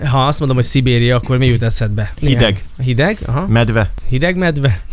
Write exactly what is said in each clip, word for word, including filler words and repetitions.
Ha azt mondom, hogy Szibéria, akkor mi jut eszedbe? Hideg. Hideg? Aha. Medve. Hideg medve?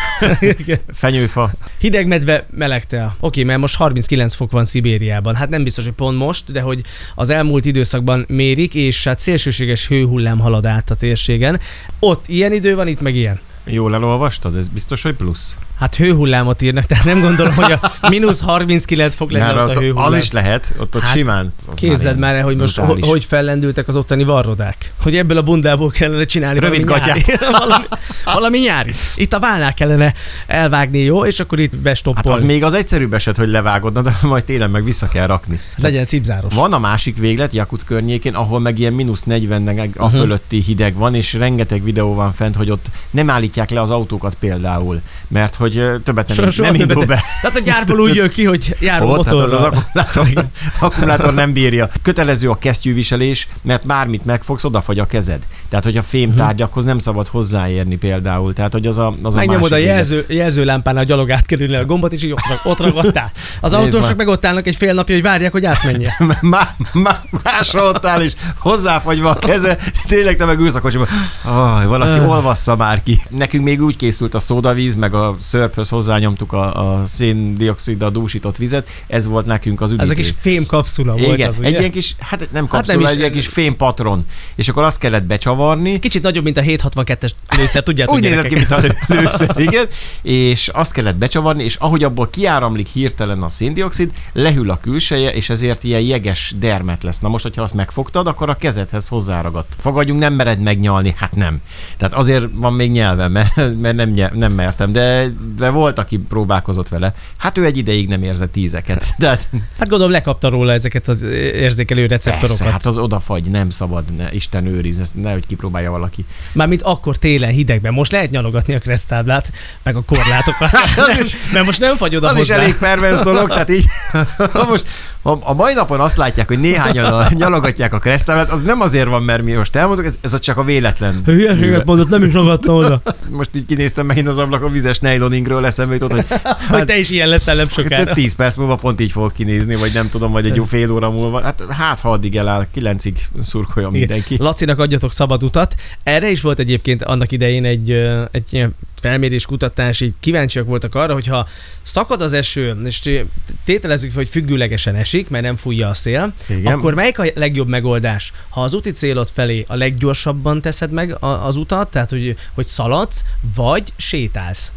Fenyőfa. Hideg medve, meleg tea. Oké, mert most harminckilenc fok van Szibériában. Hát nem biztos, hogy pont most, de hogy az elmúlt időszakban mérik, és hát szélsőséges hőhullám halad át a térségen. Ott ilyen idő van, itt meg ilyen. Jól elolvastad? Ez biztos, hogy plusz? Hát hőhullámot írnak, tehát nem gondolom, hogy a mínusz harminckilenc fok lenne ott a hőhullám. Az is lehet, ott, ott hát, simán. Képzeld már el, hogy most brutális. Hogy fellendültek az ottani varrodák. Hogy ebből a bundából kellene csinálni rövid valami nyári. valami, valami nyárit. Itt a válnál kellene elvágni, jó? És akkor itt bestoppolni. Hát az még az egyszerűbb eset, hogy levágod, de majd télen meg vissza kell rakni. Legyen cipzáros. Van a másik véglet, Jakutsk környékén, ahol meg ilyen mínusz negyven a uh-huh. fölötti hideg van, és rengeteg videó van fent, hogy ott nem állítják le az autókat például, mert hogy többet nem, so, nem indul be. Tehát a gyárból úgy jön ki, hogy járó ott, motorral. Hát az, az akkumulátor, akkumulátor nem bírja. Kötelező a kesztyűviselés, mert bármit megfogsz, odafagy a kezed. Tehát, hogy a fémtárgyakhoz nem szabad hozzáérni például. Tehát, hogy az a, az a megnyomod a jelző, jelzőlámpán a gyalog átkerülni a gombot, és így ott, ott ragadtál. Az autósok meg ott állnak egy fél napja, hogy várják, hogy átmenjen. Má, má, másra ott áll, és hozzáfagyva a keze, tényleg te meg ülsz a kocsiban. Oh, valaki uh. olvassza már ki. Nekünk még úgy készült a szódavíz, meg a szörphöz hozzányomtuk a, a széndioxiddal dúsított vizet, ez volt nekünk az üdítő. Ez a kis fémkapszula volt. Igen, az, egy ilyen kis, hát nem kapszula, hát nem egy ilyen kis fémpatron. És akkor azt kellett becsavarni. Kicsit nagyobb, mint a hétszázhatvankettes lőszer, tudjátok. Úgy nézett ki, mint a lőszer, igen. És azt kellett becsavarni, és ahogy abból kiáramlik hirtelen a széndioxid, lehűl a külseje, és ezért ilyen jeges dermet lesz. Na most, hogyha azt megfogtad, akkor a kezedhez hozzáragadt. Fogadjunk, nem mered megnyalni, hát nem. Tehát azért van még nyelvem, mert, mert nem, nem mertem, de, de volt, aki próbálkozott vele. Hát ő egy ideig nem érzett tízeket. De... Hát gondolom lekapta róla ezeket az érzékelő receptorokat. Persze, hát az odafagy, nem szabad, ne, Isten őriz, ezt nehogy kipróbálja valaki. Mármint akkor télen hidegben, most lehet nyalogatni a keresztáblát, meg a korlátokat, nem, is, mert most nem fagy oda az hozzá. Az is elég pervers dolog, tehát így, most a mai napon azt látják, hogy néhányan nyalogatják a keresztáblát, az nem azért van, mert mi most elmondok, ez, ez csak a véletlen. Hülyeséget mondott, nem is ragadtam oda. Most így kinéztem megint az ablakon, vizes nejloningről eszembe jutott, hogy... Hát, hogy te is ilyen leszel nem sokára. tíz perc múlva pont így fogok kinézni, vagy nem tudom, vagy egy jó fél óra múlva. Hát, hát ha addig eláll, kilencig szurkoljon mindenki. Lacinak adjatok szabad utat. Erre is volt egyébként annak idején egy, egy ilyen felmérés, kutatás, így kíváncsiak voltak arra, hogyha szakad az eső, és tételezzük, hogy függőlegesen esik, mert nem fújja a szél, igen. Akkor melyik a legjobb megoldás? Ha az úti célod felé a leggyorsabban teszed meg az utat, tehát hogy, hogy szaladsz, vagy sétálsz?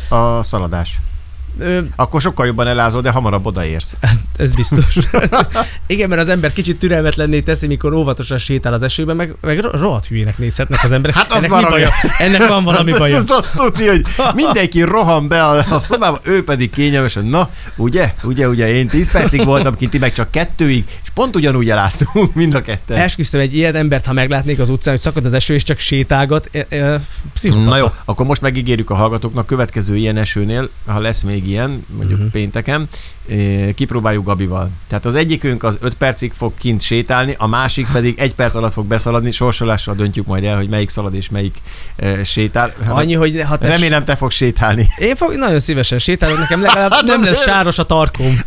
A szaladás. Ö... Akkor sokkal jobban elázol, de hamarabb odaérsz. Ez, ez biztos. Igen, mert az ember kicsit türelmetlenné teszi, mikor óvatosan sétál az esőben, meg, meg rohadt hülyének nézhetnek az emberek. Hát az Ennek, mi baja? Ennek van valami baja. Ez azt tudni, hogy mindenki rohan be a, a szobába, ő pedig kényelmesen. Na, ugye, ugye, ugye, én tíz percig voltam kint, ti meg csak kettőig, és pont ugyanúgy eláztunk mind a ketten. Esküszöm, egy ilyen embert, ha meglátnék az utcán, hogy szakad az eső, és csak sétálgat, e, e, pszichopata. Na jó, akkor most megígérjük a hallgatóknak, következő ilyen esőnél, ha lesz még ilyen, mondjuk uh-huh. pénteken, kipróbáljuk Gabival. Tehát az egyikünk az öt percig fog kint sétálni, a másik pedig egy perc alatt fog beszaladni, sorsolással döntjük majd el, hogy melyik szalad és melyik e, sétál. Annyi, hogy ha te remélem te fogsz sétálni. Én fog, nagyon szívesen sétálok, nekem legalább nem lesz sáros a tarkóm.